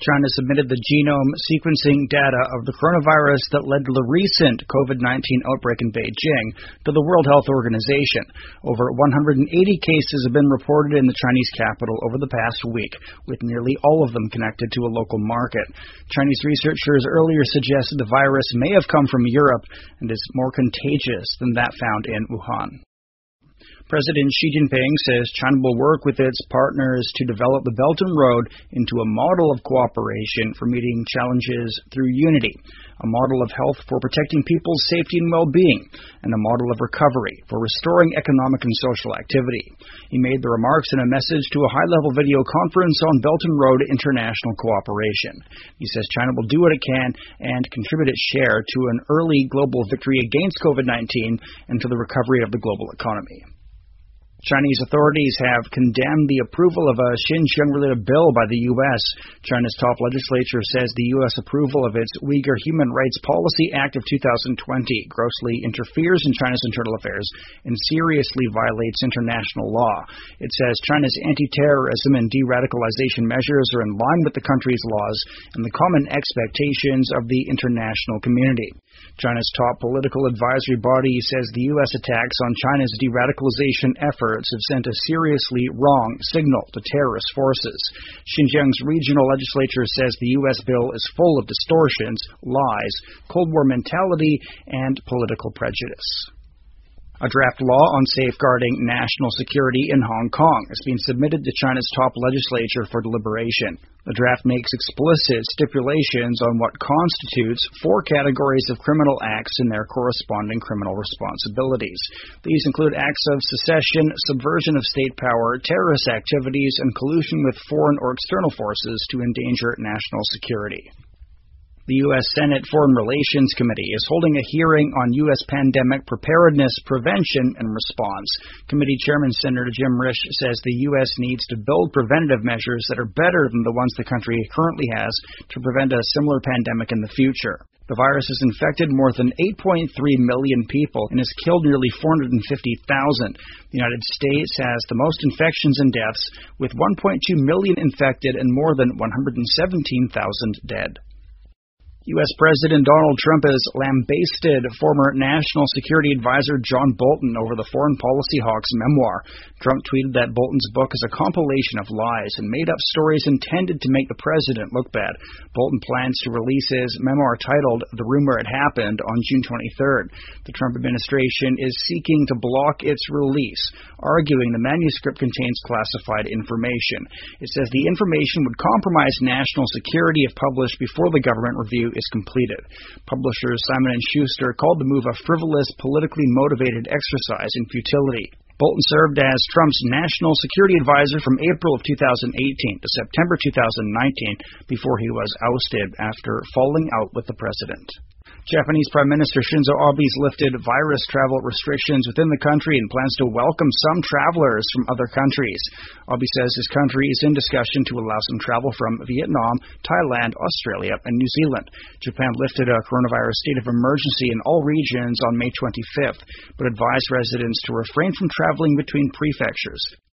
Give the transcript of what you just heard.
China submitted the genome sequencing data of the coronavirus that led to the recent COVID-19 outbreak in Beijing to the World Health Organization. Over 180 cases have been reported in the Chinese capital over the past week, with nearly all of them connected to a local market. Chinese researchers earlier suggested the virus may have come from Europe and is more contagious than that found in Wuhan. President Xi Jinping says China will work with its partners to develop the Belt and Road into a model of cooperation for meeting challenges through unity, a model of health for protecting people's safety and well-being, and a model of recovery for restoring economic and social activity. He made the remarks in a message to a high-level video conference on Belt and Road international cooperation. He says China will do what it can and contribute its share to an early global victory against COVID-19 and to the recovery of the global economy. Chinese authorities have condemned the approval of a Xinjiang-related bill by the U.S. China's top legislature says the U.S. approval of its Uyghur Human Rights Policy Act of 2020 grossly interferes in China's internal affairs and seriously violates international law. It says China's anti-terrorism and de-radicalization measures are in line with the country's laws and the common expectations of the international community. China's top political advisory body says the U.S. attacks on China's de-radicalization efforts have sent a seriously wrong signal to terrorist forces. Xinjiang's regional legislature says the U.S. bill is full of distortions, lies, Cold War mentality, and political prejudice. A draft law on safeguarding national security in Hong Kong has been submitted to China's top legislature for deliberation. The draft makes explicit stipulations on what constitutes 4 categories of criminal acts and their corresponding criminal responsibilities. These include acts of secession, subversion of state power, terrorist activities, and collusion with foreign or external forces to endanger national security. The U.S. Senate Foreign Relations Committee is holding a hearing on U.S. pandemic preparedness, prevention, and response. Committee Chairman Senator Jim Risch says the U.S. needs to build preventative measures that are better than the ones the country currently has to prevent a similar pandemic in the future. The virus has infected more than 8.3 million people and has killed nearly 450,000. The United States has the most infections and deaths, with 1.2 million infected and more than 117,000 dead. U.S. President Donald Trump has lambasted former National Security Advisor John Bolton over the Foreign Policy Hawk's memoir. Trump tweeted that Bolton's book is a compilation of lies and made-up stories intended to make the president look bad. Bolton plans to release his memoir titled The Rumor It Happened on June 23rd. The Trump administration is seeking to block its release, arguing the manuscript contains classified information. It says the information would compromise national security if published before the government review is completed. Publishers Simon & Schuster called the move a frivolous, politically motivated exercise in futility. Bolton served as Trump's national security advisor from April of 2018 to September 2019 before he was ousted after falling out with the president. Japanese Prime Minister Shinzo Abe's lifted virus travel restrictions within the country and plans to welcome some travelers from other countries. Abe says his country is in discussion to allow some travel from Vietnam, Thailand, Australia, and New Zealand. Japan lifted a coronavirus state of emergency in all regions on May 25th, but advised residents to refrain from traveling between prefectures.